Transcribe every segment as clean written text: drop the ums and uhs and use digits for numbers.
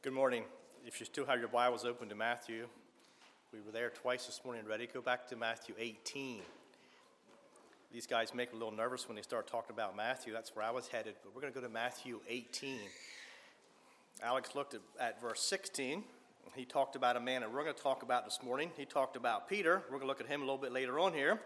Good morning. If you still have your Bibles open to Matthew, we were there twice this morning already. Go back to Matthew 18. These guys make me a little nervous when they start talking about Matthew. That's where I was headed, but we're going to go to Matthew 18. Alex looked at verse 16. He talked about a man that we're going to talk about this morning. He talked about Peter. We're going to look at him a little bit later on here.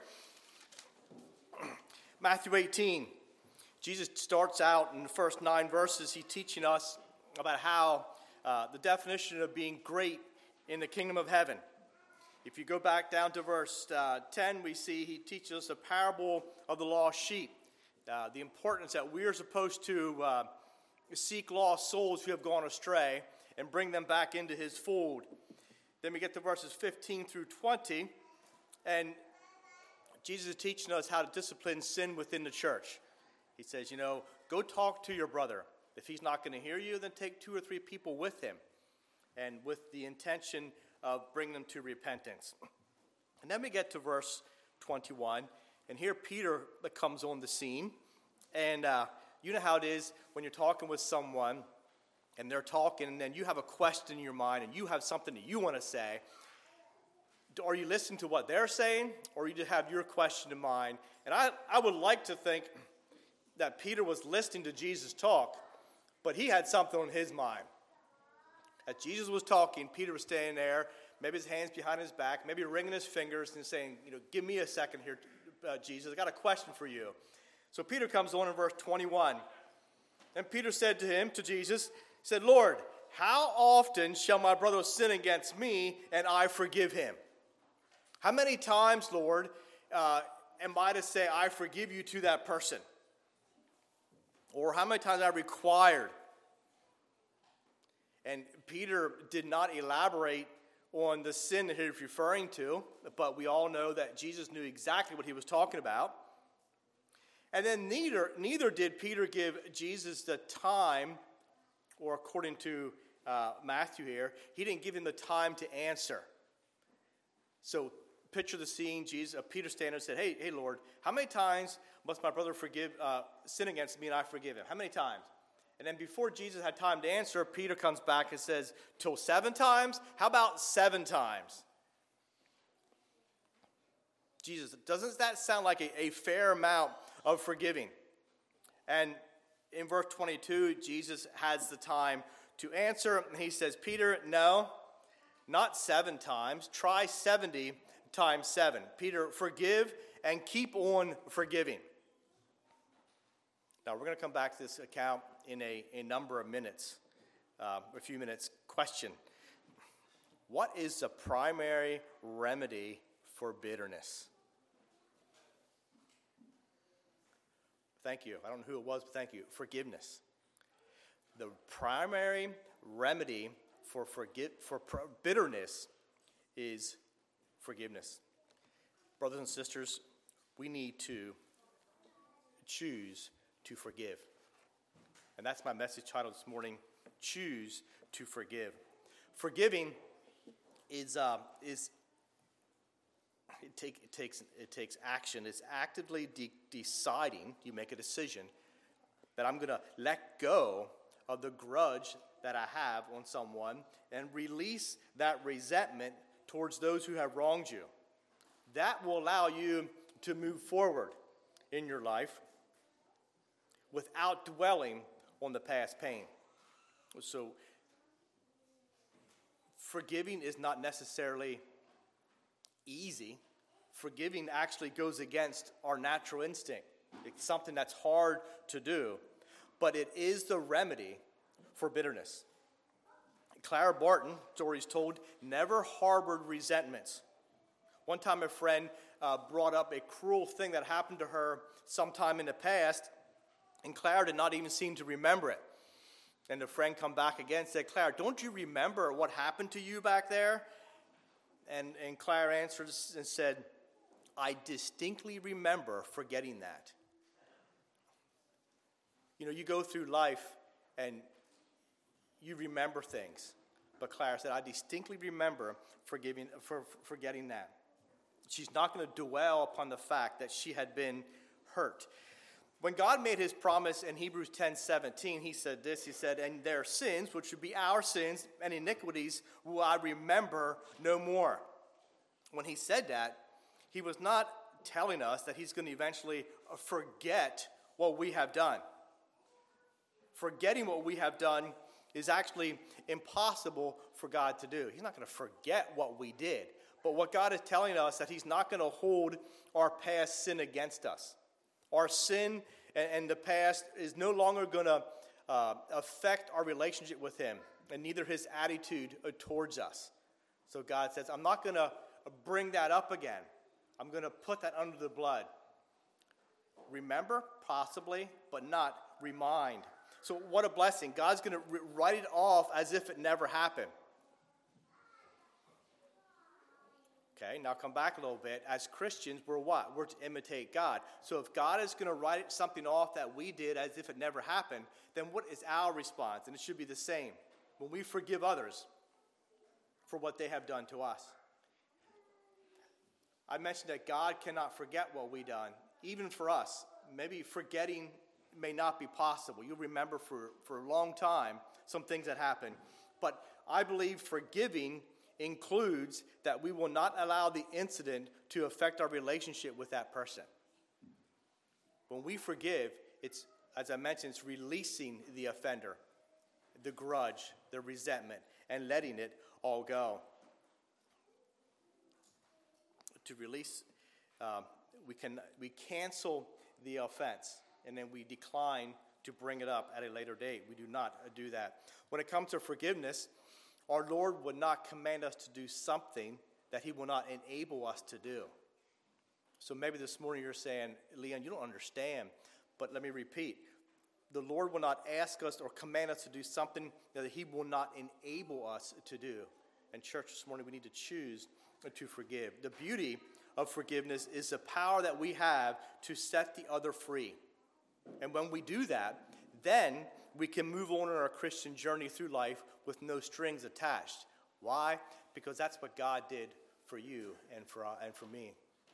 Matthew 18. Jesus starts out in the first 9 verses. He's teaching us about how the definition of being great in the kingdom of heaven. If you go back down to verse 10, we see he teaches us a parable of the lost sheep. The importance that we are supposed to seek lost souls who have gone astray and bring them back into his fold. Then we get to verses 15 through 20, and Jesus is teaching us how to discipline sin within the church. He says, go talk to your brother. If he's not going to hear you, then take 2 or 3 people with him, and with the intention of bringing them to repentance. And then we get to verse 21, and here Peter comes on the scene. And you know how it is when you're talking with someone, and they're talking, and then you have a question in your mind, and you have something that you want to say. Are you listening to what they're saying, or you just have your question in mind? And I would like to think that Peter was listening to Jesus talk, but he had something on his mind. As Jesus was talking, Peter was standing there, maybe his hands behind his back, maybe wringing his fingers and saying, give me a second here, Jesus. I got a question for you. So Peter comes on in verse 21. And Peter said to Jesus, said, Lord, how often shall my brother sin against me and I forgive him? How many times, Lord, am I to say I forgive you to that person? Or how many times am I required? And Peter did not elaborate on the sin that he was referring to, but we all know that Jesus knew exactly what he was talking about. And then neither did Peter give Jesus the time, or according to Matthew here, he didn't give him the time to answer. So picture the scene. Peter standing there and said, hey, Lord, how many times must my brother sin against me and I forgive him? How many times? And then before Jesus had time to answer, Peter comes back and says, till 7 times? How about 7 times? Jesus, doesn't that sound like a fair amount of forgiving? And in verse 22, Jesus has the time to answer. And he says, Peter, no, not 7 times. Try 70 times 7. Peter, forgive and keep on forgiving. Now, we're going to come back to this account in a number of minutes, a few minutes. Question: what is the primary remedy for bitterness? Thank you. I don't know who it was, but thank you. Forgiveness. The primary remedy for bitterness is forgiveness. Brothers and sisters, we need to choose to forgive. And that's my message title this morning: choose to forgive. Forgiving it takes action. It's actively deciding. You make a decision that I'm going to let go of the grudge that I have on someone and release that resentment towards those who have wronged you. That will allow you to move forward in your life without dwelling on the past pain. So, forgiving is not necessarily easy. Forgiving actually goes against our natural instinct. It's something that's hard to do, but it is the remedy for bitterness. Clara Barton, stories told, never harbored resentments. One time a friend brought up a cruel thing that happened to her sometime in the past, and Clara did not even seem to remember it. And the friend come back again and said, Clara, don't you remember what happened to you back there? And Clara answered and said, I distinctly remember forgetting that. You go through life and you remember things. But Clara said, I distinctly remember forgetting that. She's not going to dwell upon the fact that she had been hurt. When God made his promise in Hebrews 10:17, he said this, he said, and their sins, which would be our sins and iniquities, will I remember no more. When he said that, he was not telling us that he's going to eventually forget what we have done. Forgetting what we have done is actually impossible for God to do. He's not going to forget what we did. But what God is telling us that he's not going to hold our past sin against us. Our sin and the past is no longer going to affect our relationship with him, and neither his attitude towards us. So God says, I'm not going to bring that up again. I'm going to put that under the blood. Remember, possibly, but not remind. So what a blessing. God's going to write it off as if it never happened. Okay, now come back a little bit. As Christians, we're what? We're to imitate God. So if God is going to write something off that we did as if it never happened, then what is our response? And it should be the same. When we forgive others for what they have done to us. I mentioned that God cannot forget what we've done, even for us. Maybe forgetting may not be possible. You'll remember for a long time some things that happened. But I believe forgiving includes that we will not allow the incident to affect our relationship with that person. When we forgive, it's, as I mentioned, it's releasing the offender, the grudge, the resentment, and letting it all go. To release, we cancel the offense, and then we decline to bring it up at a later date. We do not do that. When it comes to forgiveness, our Lord would not command us to do something that he will not enable us to do. So maybe this morning you're saying, Leon, you don't understand. But let me repeat. The Lord will not ask us or command us to do something that he will not enable us to do. And church, this morning we need to choose to forgive. The beauty of forgiveness is the power that we have to set the other free. And when we do that, then we can move on in our Christian journey through life with no strings attached. Why? Because that's what God did for you and for me.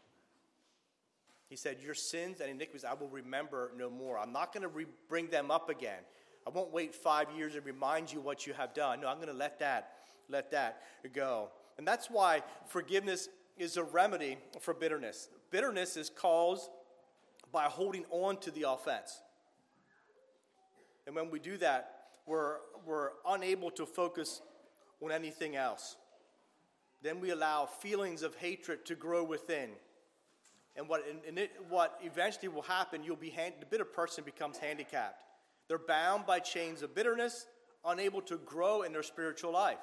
He said, your sins and iniquities I will remember no more. I'm not going to bring them up again. I won't wait 5 years and remind you what you have done. No, I'm going to let that go. And that's why forgiveness is a remedy for bitterness. Bitterness is caused by holding on to the offense. And when we do that, we're unable to focus on anything else. Then we allow feelings of hatred to grow within. And what eventually will happen, the bitter person becomes handicapped. They're bound by chains of bitterness, unable to grow in their spiritual life.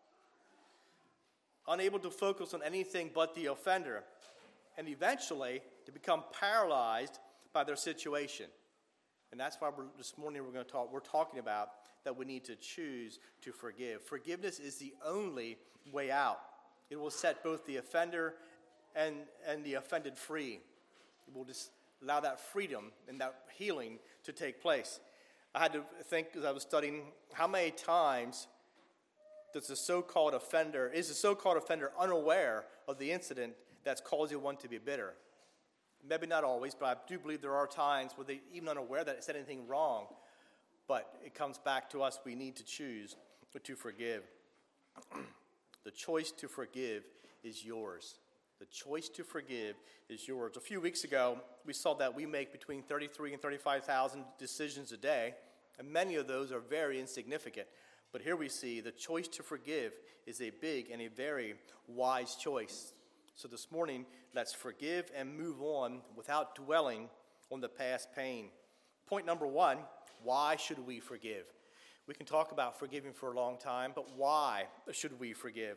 Unable to focus on anything but the offender. And eventually, to become paralyzed by their situation. And that's why this morning we're talking about that we need to choose to forgive. Forgiveness is the only way out. It will set both the offender and the offended free. It will just allow that freedom and that healing to take place. I had to think as I was studying how many times is the so-called offender unaware of the incident that's causing one to be bitter. Maybe not always, but I do believe there are times where they're even unaware that it said anything wrong. But it comes back to us. We need to choose to forgive. The choice to forgive is yours. The choice to forgive is yours. A few weeks ago, we saw that we make between 33 and 35,000 decisions a day, and many of those are very insignificant. But here we see the choice to forgive is a big and a very wise choice. So this morning, let's forgive and move on without dwelling on the past pain. Point number one, why should we forgive? We can talk about forgiving for a long time, but why should we forgive?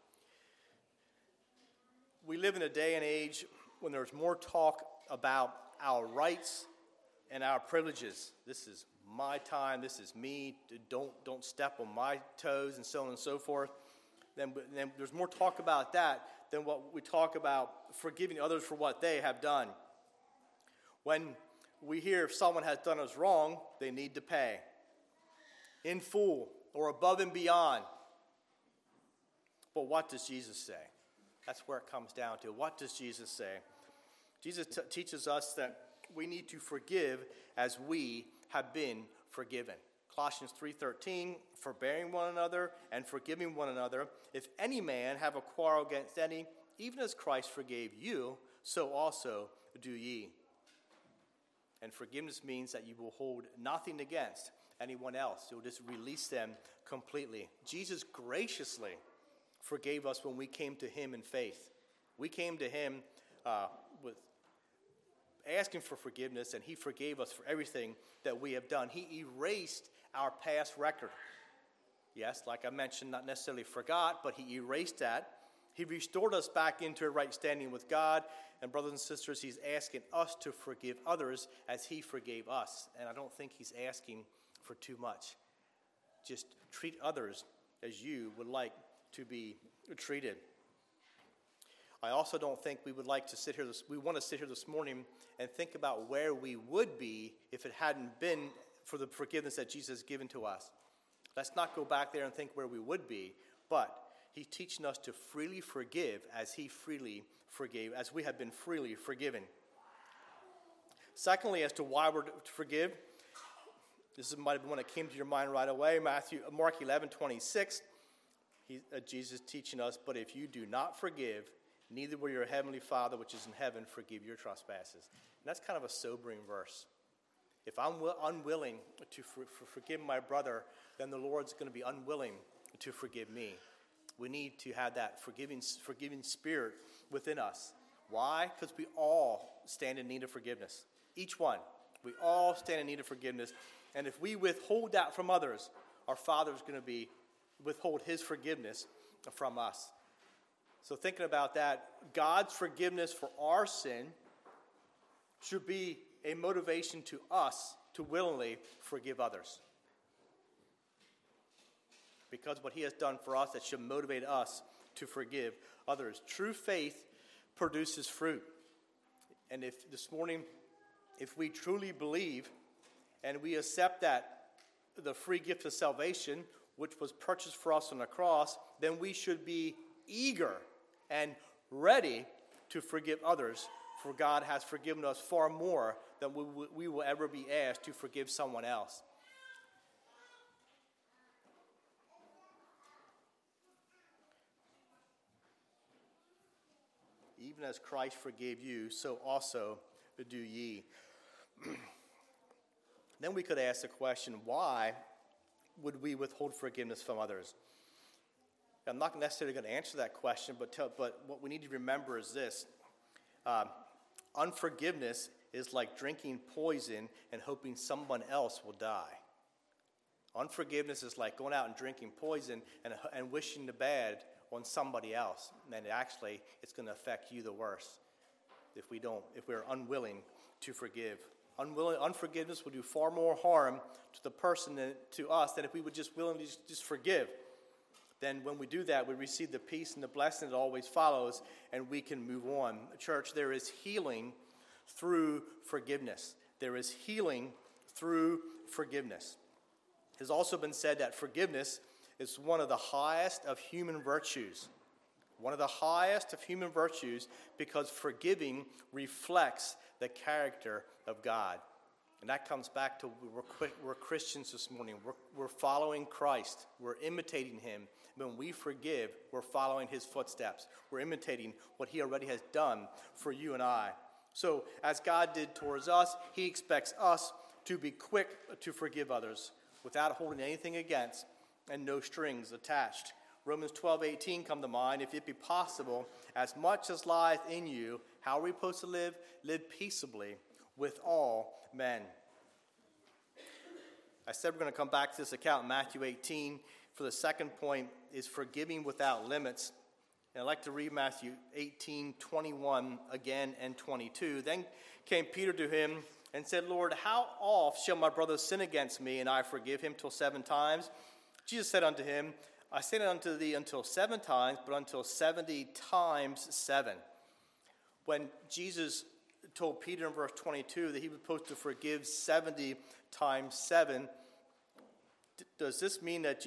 We live in a day and age when there's more talk about our rights and our privileges. This is my time, this is me, don't step on my toes, and so on and so forth. Then there's more talk about that than what we talk about forgiving others for what they have done. When we hear if someone has done us wrong, they need to pay in full or above and beyond. But what does Jesus say? That's where it comes down to. What does Jesus say? Jesus teaches us that we need to forgive as we have been forgiven. Colossians 3:13, forbearing one another and forgiving one another. If any man have a quarrel against any, even as Christ forgave you, so also do ye. And forgiveness means that you will hold nothing against anyone else. You'll just release them completely. Jesus graciously forgave us when we came to him in faith. We came to him with asking for forgiveness, and he forgave us for everything that we have done. He erased our past record. Yes, like I mentioned, not necessarily forgot, but he erased that. He restored us back into a right standing with God. And brothers and sisters, he's asking us to forgive others as he forgave us. And I don't think he's asking for too much. Just treat others as you would like to be treated. I also don't think we would like to sit here. We want to sit here this morning and think about where we would be if it hadn't been for the forgiveness that Jesus has given to us. Let's not go back there and think where we would be, but he's teaching us to freely forgive as he freely forgave, as we have been freely forgiven. Secondly, as to why we're to forgive, this might have been one that came to your mind right away. Mark 11:26, Jesus teaching us, but if you do not forgive, neither will your heavenly Father which is in heaven forgive your trespasses. And that's kind of a sobering verse. If I'm unwilling to forgive my brother, then the Lord's going to be unwilling to forgive me. We need to have that forgiving spirit within us. Why? Because we all stand in need of forgiveness. Each one. We all stand in need of forgiveness. And if we withhold that from others, our Father's going to withhold his forgiveness from us. So thinking about that, God's forgiveness for our sin should be a motivation to us to willingly forgive others. Because what he has done for us, that should motivate us to forgive others. True faith produces fruit. And if this morning, if we truly believe and we accept that the free gift of salvation, which was purchased for us on the cross, then we should be eager and ready to forgive others, for God has forgiven us far more than we will ever be asked to forgive someone else. Even as Christ forgave you, so also do ye. Then we could ask the question, why would we withhold forgiveness from others? I'm not necessarily going to answer that question, but what we need to remember is this. Unforgiveness is like drinking poison and hoping someone else will die. Unforgiveness is like going out and drinking poison and wishing the bad on somebody else. And actually, it's going to affect you the worst if we're unwilling to forgive. Unforgiveness will do far more harm to the person than to us than if we would just willingly just forgive. Then when we do that, we receive the peace and the blessing that always follows, and we can move on. Church, there is healing through forgiveness. There is healing through forgiveness. It has also been said that forgiveness is one of the highest of human virtues. One of the highest of human virtues, because forgiving reflects the character of God. And that comes back to we're Christians this morning. We're following Christ. We're imitating him. When we forgive, we're following his footsteps. We're imitating what he already has done for you and I. So as God did towards us, he expects us to be quick to forgive others without holding anything against and no strings attached. Romans 12:18 come to mind. If it be possible, as much as lieth in you, how are we supposed to live? Live peaceably with all men. I said we're going to come back to this account in Matthew 18. For the second point is forgiving without limits. And I'd like to read Matthew 18:21 again and 22. Then came Peter to him and said, Lord, how oft shall my brother sin against me, and I forgive him till 7 times? Jesus said unto him, I say not unto thee until 7 times, but until 70 times 7. When Jesus told Peter in verse 22 that he was supposed to forgive 70 times 7, does this mean that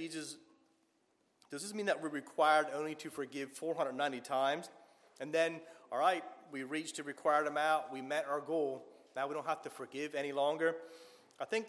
we're required only to forgive 490 times? And then, all right, we reached the required amount, we met our goal. Now we don't have to forgive any longer. I think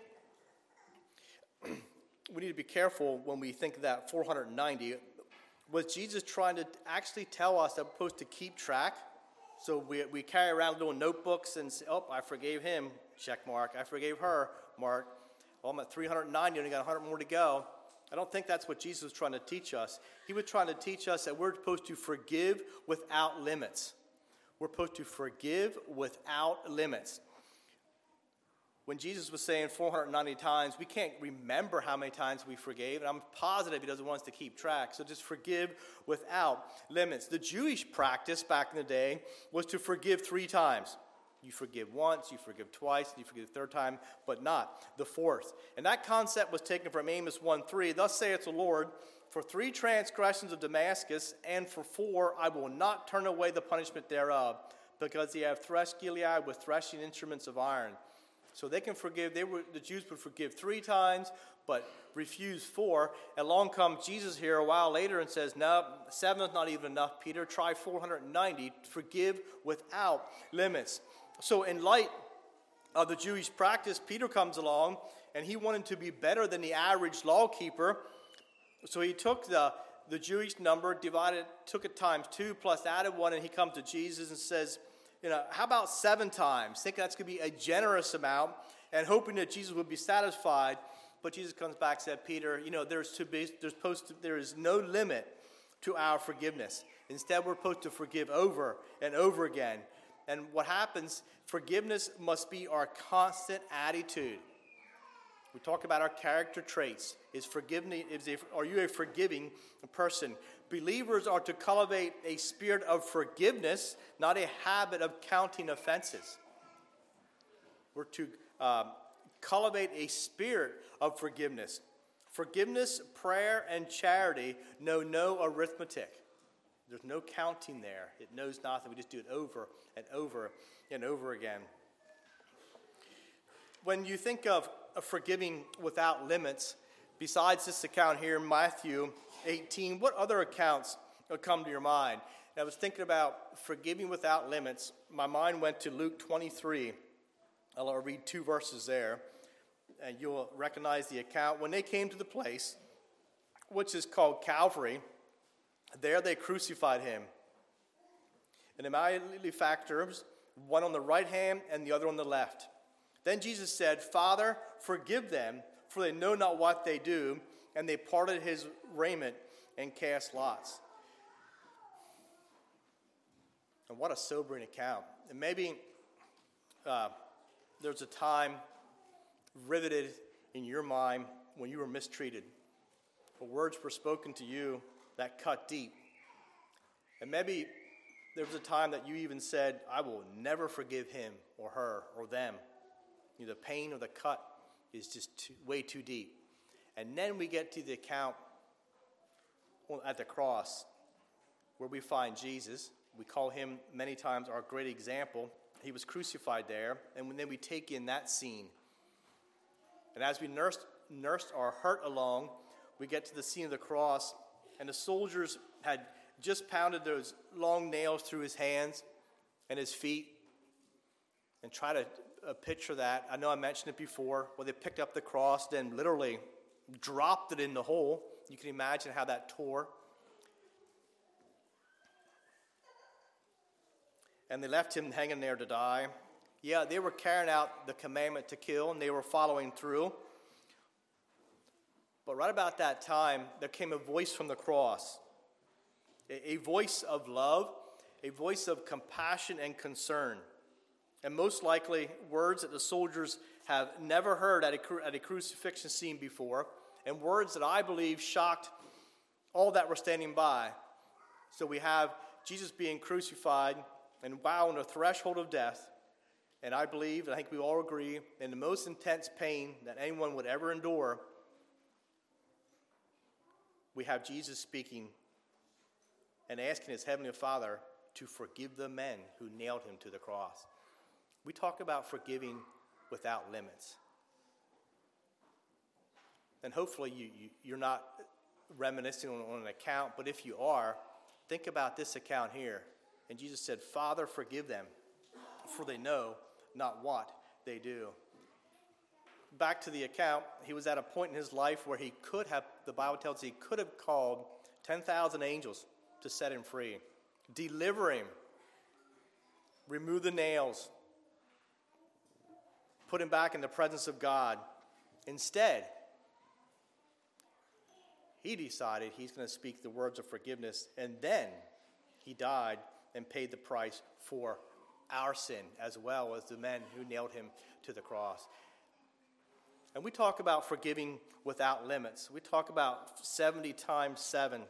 we need to be careful when we think of that 490. Was Jesus trying to actually tell us that we're supposed to keep track? So we carry around little notebooks and say, oh, I forgave him, check mark. I forgave her, mark. Well, I'm at 390, only got 100 more to go. I don't think that's what Jesus was trying to teach us. He was trying to teach us that we're supposed to forgive without limits. We're supposed to forgive without limits. When Jesus was saying 490 times, we can't remember how many times we forgave, and I'm positive he doesn't want us to keep track. So just forgive without limits. The Jewish practice back in the day was to forgive 3 times. You forgive once, you forgive twice, and you forgive the third time, but not the fourth. And that concept was taken from Amos 1:3. Thus saith the Lord, for 3 transgressions of Damascus, and for 4 I will not turn away the punishment thereof, because ye have threshed Gilead with threshing instruments of iron. So they can forgive. The Jews would forgive 3 times, but refuse 4. And along comes Jesus here a while later and says, no, 7 is not even enough, Peter. Try 490. Forgive without limits. So in light of the Jewish practice, Peter comes along, and he wanted to be better than the average lawkeeper. So he took the Jewish number, took it times 2, plus added 1, and he comes to Jesus and says, how about 7 times? Thinking that's going to be a generous amount and hoping that Jesus would be satisfied. But Jesus comes back and said, Peter, there is no limit to our forgiveness. Instead, we're supposed to forgive over and over again. And what happens, forgiveness must be our constant attitude. We talk about our character traits. Are you a forgiving person? Believers are to cultivate a spirit of forgiveness, not a habit of counting offenses. We're to cultivate a spirit of forgiveness. Forgiveness, prayer, and charity know no arithmetic. There's no counting there. It knows nothing. We just do it over and over and over again. When you think of forgiving without limits, besides this account here in Matthew 18, what other accounts come to your mind? And I was thinking about forgiving without limits. My mind went to Luke 23. I'll read 2 verses there, and you'll recognize the account. When they came to the place, which is called Calvary, there they crucified him. And immediately factors, one on the right hand and the other on the left. Then Jesus said, Father, forgive them, for they know not what they do. And they parted his raiment and cast lots. And what a sobering account. And maybe there's a time riveted in your mind when you were mistreated. Or words were spoken to you that cut deep. And maybe there was a time that you even said, I will never forgive him or her or them. The pain or the cut is just way too deep. And then we get to the account at the cross where we find Jesus. We call him many times our great example. He was crucified there. And then we take in that scene. And as we nursed our hurt along, we get to the scene of the cross. And the soldiers had just pounded those long nails through his hands and his feet. And try to picture that. I know I mentioned it before, where they picked up the cross, then literally dropped it in the hole. You can imagine how that tore. And they left him hanging there to die. Yeah, they were carrying out the commandment to kill, and they were following through. But right about that time, there came a voice from the cross. A voice of love, a voice of compassion and concern. And most likely, words that the soldiers have never heard at a crucifixion scene before, and words that I believe shocked all that were standing by. So we have Jesus being crucified and on the threshold of death, and I believe, and I think we all agree, in the most intense pain that anyone would ever endure, we have Jesus speaking and asking his heavenly Father to forgive the men who nailed him to the cross. We talk about forgiving without limits. And hopefully you're not reminiscing on an account, but if you are, think about this account here. And Jesus said, Father, forgive them, for they know not what they do. Back to the account, he was at a point in his life where he could have, the Bible tells us, he could have called 10,000 angels to set him free, deliver him, remove the nails, put him back in the presence of God. Instead, he decided he's going to speak the words of forgiveness, and then he died and paid the price for our sin as well as the men who nailed him to the cross. And we talk about forgiving without limits. We talk about 70 times 7.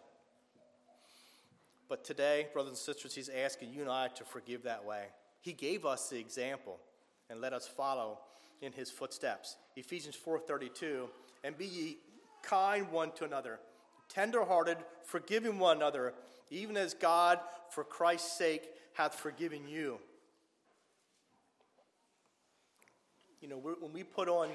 But today, brothers and sisters, he's asking you and I to forgive that way. He gave us the example, and let us follow in his footsteps. Ephesians 4:32, and be ye kind one to another, tender-hearted, forgiving one another, even as God, for Christ's sake, hath forgiven you. You know, when we put on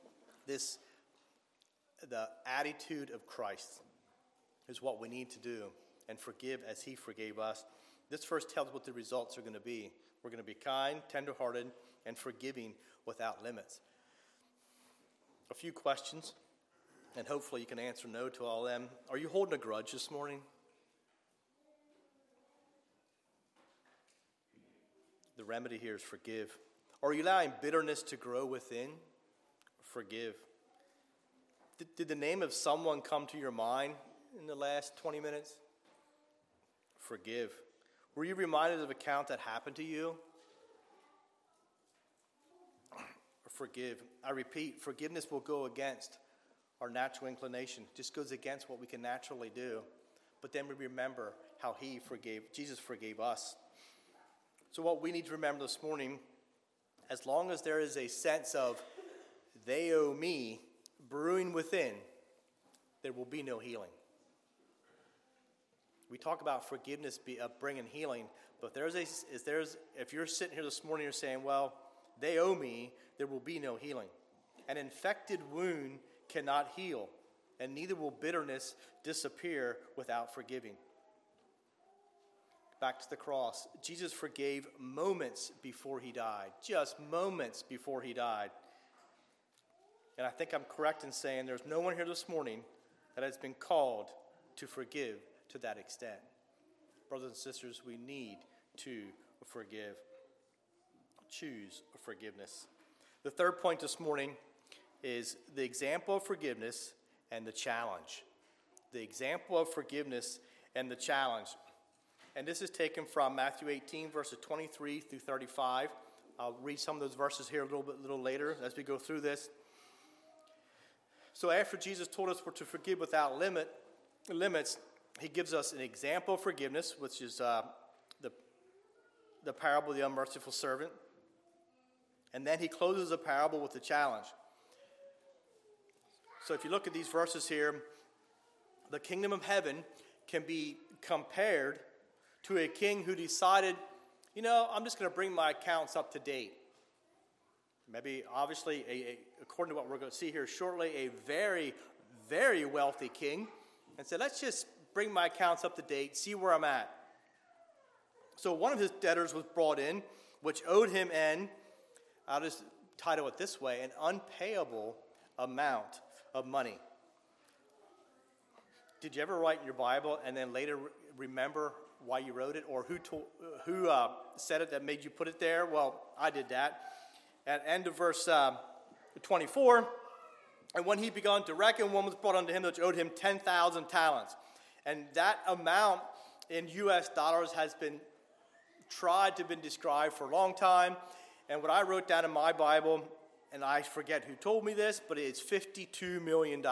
the attitude of Christ is what we need to do, and forgive as he forgave us. This verse tells what the results are going to be. We're going to be kind, tender-hearted, and forgiving without limits. A few questions, and hopefully you can answer no to all of them. Are you holding a grudge this morning? The remedy here is forgive. Are you allowing bitterness to grow within? Forgive. Did the name of someone come to your mind in the last 20 minutes? Forgive. Were you reminded of an account that happened to you? Forgive. I repeat, forgiveness will go against our natural inclination. It just goes against what we can naturally do. But then we remember how Jesus forgave us. So what we need to remember this morning, as long as there is a sense of they owe me brewing within, there will be no healing. We talk about forgiveness bringing healing, but if you're sitting here this morning, you're saying, well, they owe me, there will be no healing. An infected wound cannot heal, and neither will bitterness disappear without forgiving. Back to the cross. Jesus forgave moments before he died, just moments before he died. And I think I'm correct in saying there's no one here this morning that has been called to forgive to that extent. Brothers and sisters, we need to forgive. Choose forgiveness. The third point this morning is the example of forgiveness and the challenge. The example of forgiveness and the challenge. And this is taken from Matthew 18, verses 23 through 35. I'll read some of those verses here a little later as we go through this. So after Jesus told us we're to forgive without limits, he gives us an example of forgiveness, which is the parable of the unmerciful servant. And then he closes the parable with the challenge. So if you look at these verses here, the kingdom of heaven can be compared to a king who decided, I'm just going to bring my accounts up to date. Maybe, obviously, according to what we're going to see here shortly, a very, very wealthy king, and said, let's just bring my accounts up to date, see where I'm at. So one of his debtors was brought in, which owed him I'll just title it this way, an unpayable amount of money. Did you ever write in your Bible and then later remember why you wrote it, or who said it that made you put it there? Well, I did that. At the end of verse 24, and when he began to reckon, one was brought unto him which owed him 10,000 talents. And that amount in U.S. dollars has been described for a long time. And what I wrote down in my Bible, and I forget who told me this, but it's $52 million.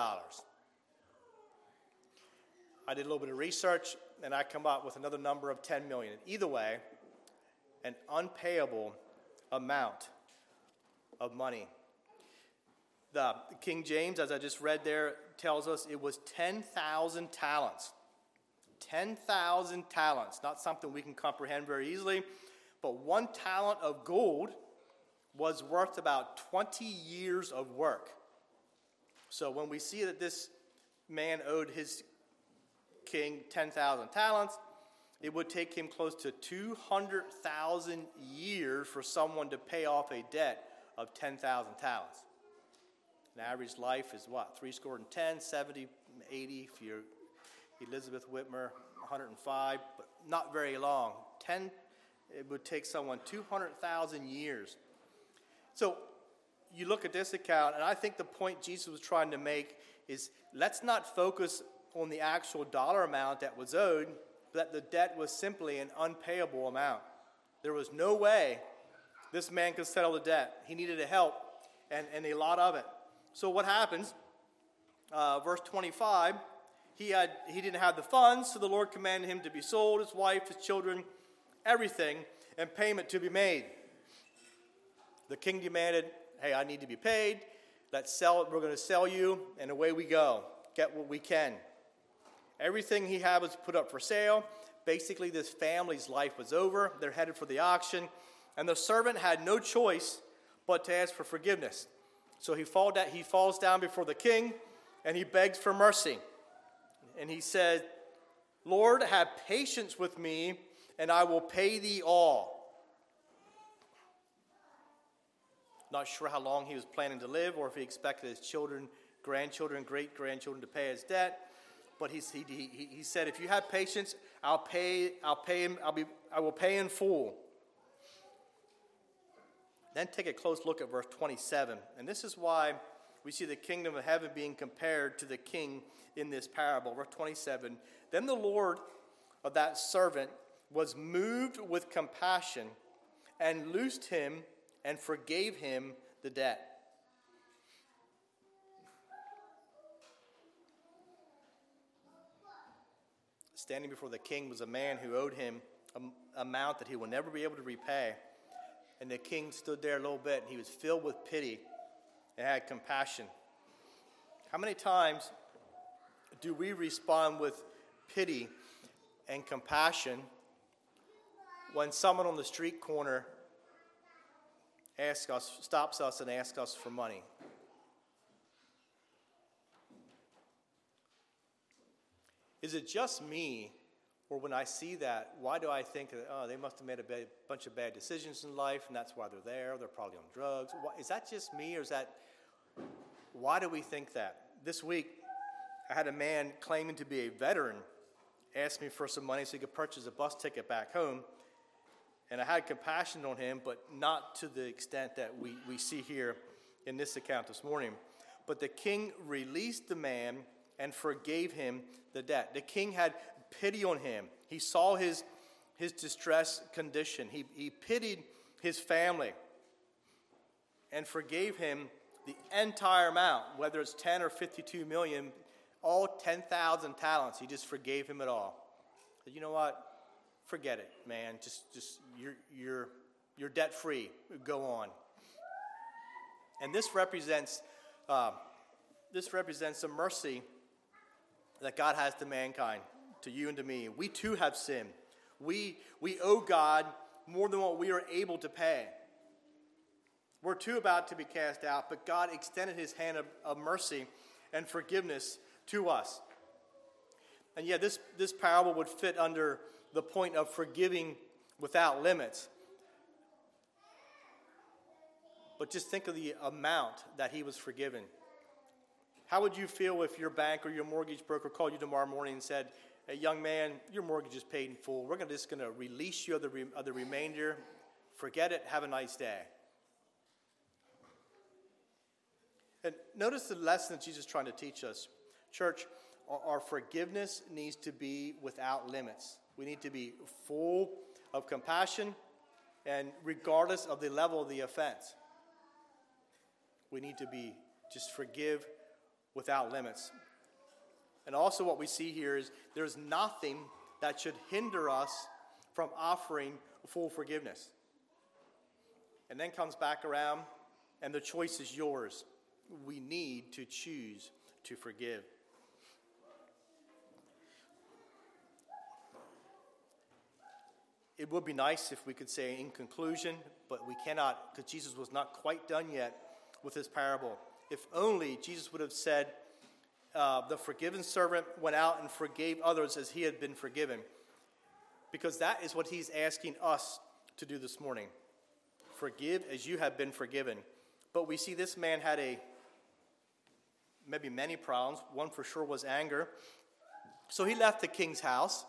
I did a little bit of research, and I come up with another number of 10 million. Either way, an unpayable amount of money. The King James, as I just read there, tells us it was 10,000 talents. 10,000 talents. Not something we can comprehend very easily, but 1 talent of gold was worth about 20 years of work. So when we see that this man owed his king 10,000 talents, it would take him close to 200,000 years for someone to pay off a debt of 10,000 talents. An average life is what? 70, 80. If you're Elizabeth Whitmer, 105, but not very long. It would take someone 200,000 years. So you look at this account, and I think the point Jesus was trying to make is let's not focus on the actual dollar amount that was owed, but that the debt was simply an unpayable amount. There was no way this man could settle the debt. He needed a help, and a lot of it. So what happens? Verse 25, he didn't have the funds, so the Lord commanded him to be sold, his wife, his children, everything, and payment to be made. The king demanded, hey, I need to be paid. Let's sell it. We're going to sell you, and away we go. Get what we can. Everything he had was put up for sale. Basically, this family's life was over. They're headed for the auction, and the servant had no choice but to ask for forgiveness. So he falls down before the king, and he begs for mercy. And he said, Lord, have patience with me, and I will pay thee all. Not sure how long he was planning to live, or if he expected his children, grandchildren, great-grandchildren to pay his debt. But he said, if you have patience, I will pay in full. Then take a close look at verse 27. And this is why we see the kingdom of heaven being compared to the king in this parable. Verse 27, then the Lord of that servant was moved with compassion and loosed him and forgave him the debt. Standing before the king was a man who owed him an amount that he will never be able to repay. And the king stood there a little bit, and he was filled with pity and had compassion. How many times do we respond with pity and compassion when someone on the street corner stops us and asks us for money? Is it just me, or when I see that, why do I think that, they must have made a bunch of bad decisions in life, and that's why they're there, they're probably on drugs? Is that just me, or why do we think that? This week, I had a man claiming to be a veteran ask me for some money so he could purchase a bus ticket back home, and I had compassion on him, but not to the extent that we see here in this account this morning. But the king released the man and forgave him the debt. The king had pity on him. He saw his distressed condition. He pitied his family and forgave him the entire amount, whether it's 10 or 52 million, all 10,000 talents. He just forgave him it all. Said, you know what? Forget it, man. Just you're debt free. Go on. And this represents the mercy that God has to mankind, to you and to me. We too have sinned. We owe God more than what we are able to pay. We're too about to be cast out, but God extended his hand of mercy and forgiveness to us. And yeah, this parable would fit under the point of forgiving without limits. But just think of the amount that he was forgiven. How would you feel if your bank or your mortgage broker called you tomorrow morning and said, hey, young man, your mortgage is paid in full. We're just going to release you of the remainder. Forget it. Have a nice day. And notice the lesson that Jesus is trying to teach us. Church, our forgiveness needs to be without limits. We need to be full of compassion, and regardless of the level of the offense, we need to be just forgive without limits. And also what we see here is there's nothing that should hinder us from offering full forgiveness. And then comes back around, and the choice is yours. We need to choose to forgive. It would be nice if we could say in conclusion, but we cannot, because Jesus was not quite done yet with this parable. If only Jesus would have said, the forgiven servant went out and forgave others as he had been forgiven. because that is what he's asking us to do this morning. Forgive as you have been forgiven. But we see this man had maybe many problems. One for sure was anger. So he left the king's house,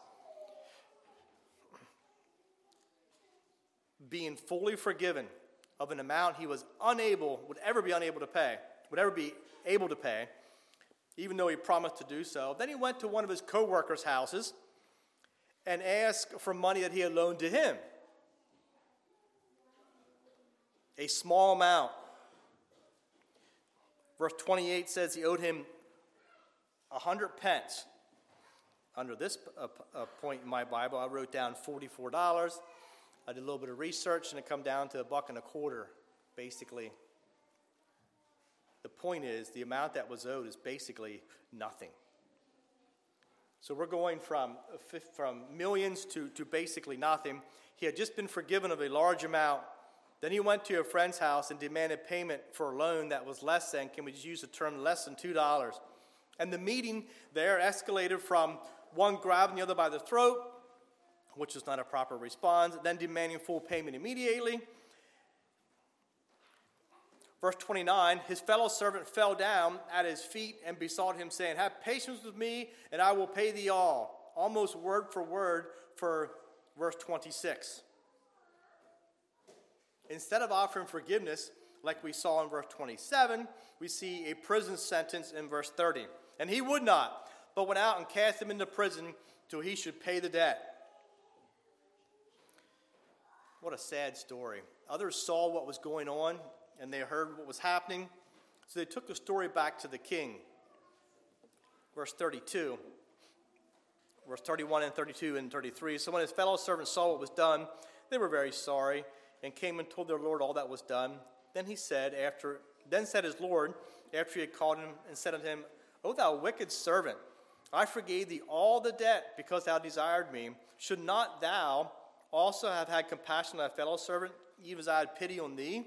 being fully forgiven of an amount he would ever be able to pay, even though he promised to do so. Then he went to one of his co-workers' houses and asked for money that he had loaned to him. A small amount. Verse 28 says he owed him 100 pence. Under this point in my Bible, I wrote down $44. I did a little bit of research, and it come down to $1.25, basically. The point is, the amount that was owed is basically nothing. So we're going from millions to basically nothing. He had just been forgiven of a large amount. Then he went to a friend's house and demanded payment for a loan that was less than, can we just use the term, less than $2. And the meeting there escalated from one grabbing the other by the throat, which is not a proper response, then demanding full payment immediately. Verse 29, his fellow servant fell down at his feet and besought him, saying, have patience with me, and I will pay thee all. Almost word for word for verse 26. Instead of offering forgiveness, like we saw in verse 27, we see a prison sentence in verse 30. And he would not, but went out and cast him into prison till he should pay the debt. What a sad story. Others saw what was going on, and they heard what was happening, so they took the story back to the king. Verse 32, verse 31 and 32 and 33. So when his fellow servants saw what was done, they were very sorry, and came and told their lord all that was done. Then said his lord, after he had called him, and said unto him, O thou wicked servant, I forgave thee all the debt, because thou desired me. Should not thou also have had compassion on thy fellow servant, even as I had pity on thee?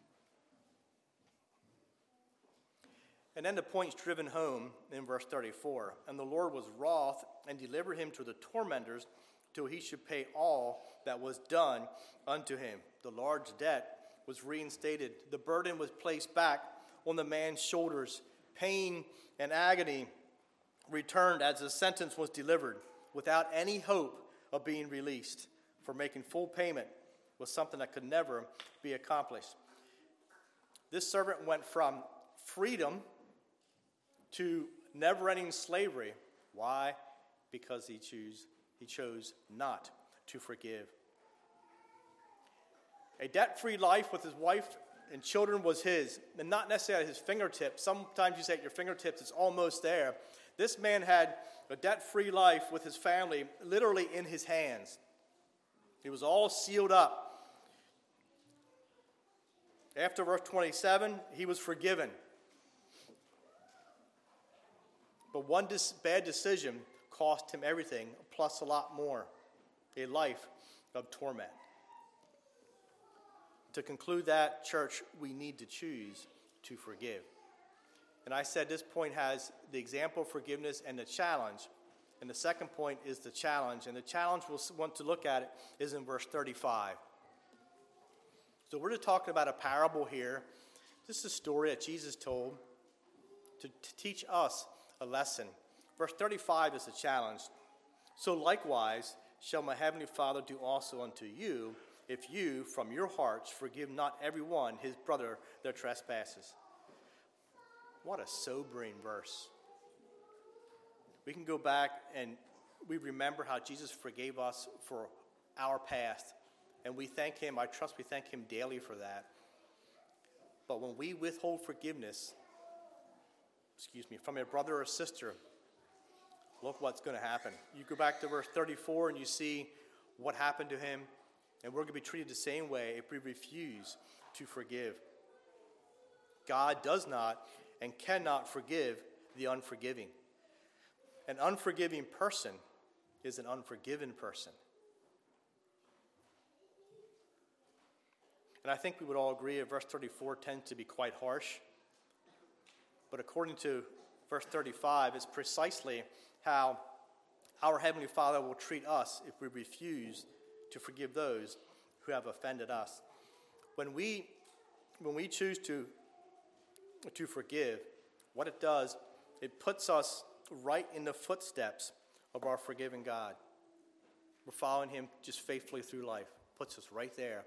And then the point's driven home in verse 34. And the Lord was wroth, and delivered him to the tormentors, till he should pay all that was done unto him. The large debt was reinstated. The burden was placed back on the man's shoulders. Pain and agony returned as the sentence was delivered, without any hope of being released. For making full payment was something that could never be accomplished. This servant went from freedom to never-ending slavery. Why? Because he chose not to forgive. A debt-free life with his wife and children was his, and not necessarily at his fingertips. Sometimes you say at your fingertips, it's almost there. This man had a debt-free life with his family literally in his hands. It was all sealed up. After verse 27, he was forgiven. But one bad decision cost him everything, plus a lot more, a life of torment. To conclude that, church, we need to choose to forgive. And I said this point has the example of forgiveness and the challenge. And the second point is the challenge. And the challenge we'll want to look at it is in verse 35. So we're just talking about a parable here. This is a story that Jesus told to teach us a lesson. Verse 35 is the challenge. So likewise shall my heavenly Father do also unto you, if you from your hearts forgive not every one his brother their trespasses. What a sobering verse. We can go back and we remember how Jesus forgave us for our past. And we thank him, I trust we thank him daily for that. But when we withhold forgiveness, from a brother or sister, look what's going to happen. You go back to verse 34 and you see what happened to him. And we're going to be treated the same way if we refuse to forgive. God does not and cannot forgive the unforgiving. An unforgiving person is an unforgiven person. And I think we would all agree that verse 34 tends to be quite harsh. But according to verse 35, it's precisely how our Heavenly Father will treat us if we refuse to forgive those who have offended us. When we choose to forgive, what it does, it puts us right in the footsteps of our forgiving God. We're following him just faithfully through life. Puts us right there.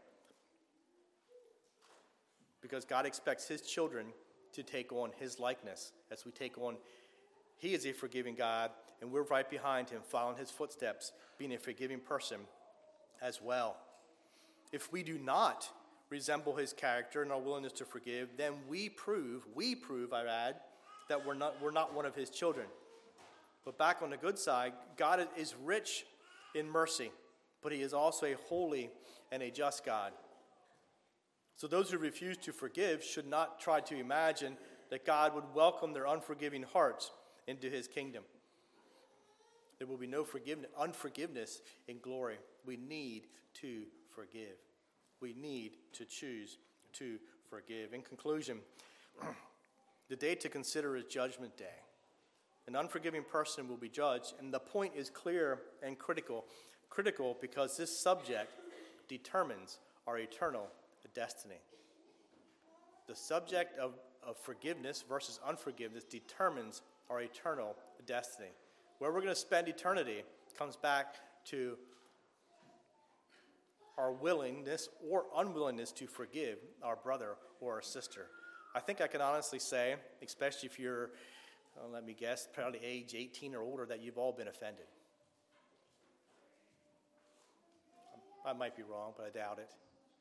Because God expects his children to take on his likeness as we take on. He is a forgiving God, and we're right behind him, following his footsteps, being a forgiving person as well. If we do not resemble his character and our willingness to forgive, then we prove, I add, that we're not one of his children. But back on the good side, God is rich in mercy, but he is also a holy and a just God. So those who refuse to forgive should not try to imagine that God would welcome their unforgiving hearts into his kingdom. There will be no unforgiveness in glory. We need to forgive. We need to choose to forgive. In conclusion, the day to consider is Judgment Day. An unforgiving person will be judged, and the point is clear and critical because this subject determines our eternal destiny. The subject of forgiveness versus unforgiveness determines our eternal destiny. Where we're going to spend eternity comes back to our willingness or unwillingness to forgive our brother or our sister. I think I can honestly say, especially if you're, let me guess, probably age 18 or older, that you've all been offended. I might be wrong, but I doubt it.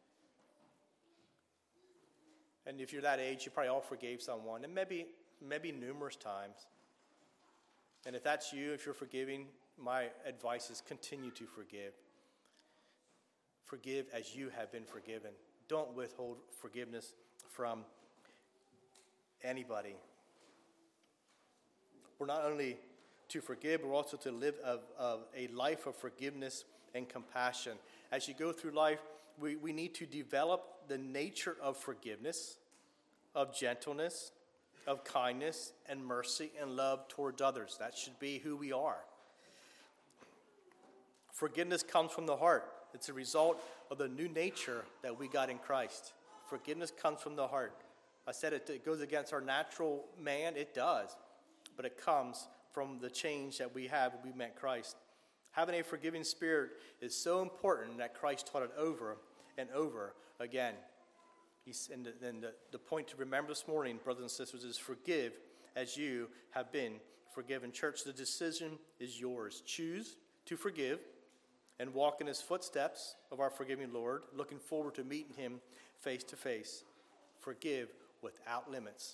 And if you're that age, you probably all forgave someone, and maybe numerous times. And if that's you, if you're forgiving, my advice is continue to forgive. Forgive as you have been forgiven. Don't withhold forgiveness from anybody. We're not only to forgive, we're also to live a life of forgiveness and compassion. As you go through life, we need to develop the nature of forgiveness, of gentleness, of kindness and mercy and love towards others. That should be who we are. Forgiveness comes from the heart. It's a result of the new nature that we got in Christ. Forgiveness comes from the heart. I said it goes against our natural man. It does. But it comes from the change that we have when we met Christ. Having a forgiving spirit is so important that Christ taught it over and over again. And the point to remember this morning, brothers and sisters, is forgive as you have been forgiven. Church, the decision is yours. Choose to forgive and walk in his footsteps of our forgiving Lord, looking forward to meeting him face to face. Forgive without limits.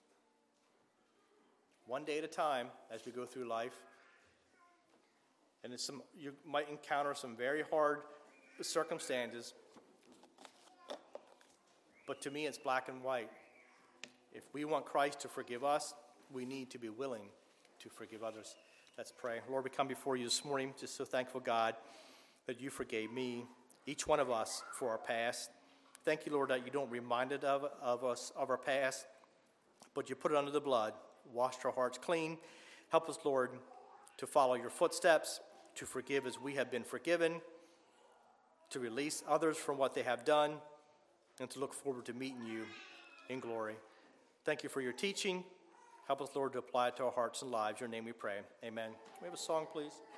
One day at a time as we go through life. And you might encounter some very hard circumstances. But to me, it's black and white. If we want Christ to forgive us, we need to be willing to forgive others. Let's pray. Lord, we come before you this morning, just so thankful, God, that you forgave me, each one of us, for our past. Thank you, Lord, that you don't remind us of our past, but you put it under the blood, washed our hearts clean. Help us, Lord, to follow your footsteps, to forgive as we have been forgiven, to release others from what they have done, and to look forward to meeting you in glory. Thank you for your teaching. Help us, Lord, to apply it to our hearts and lives. In your name we pray. Amen. Can we have a song, please?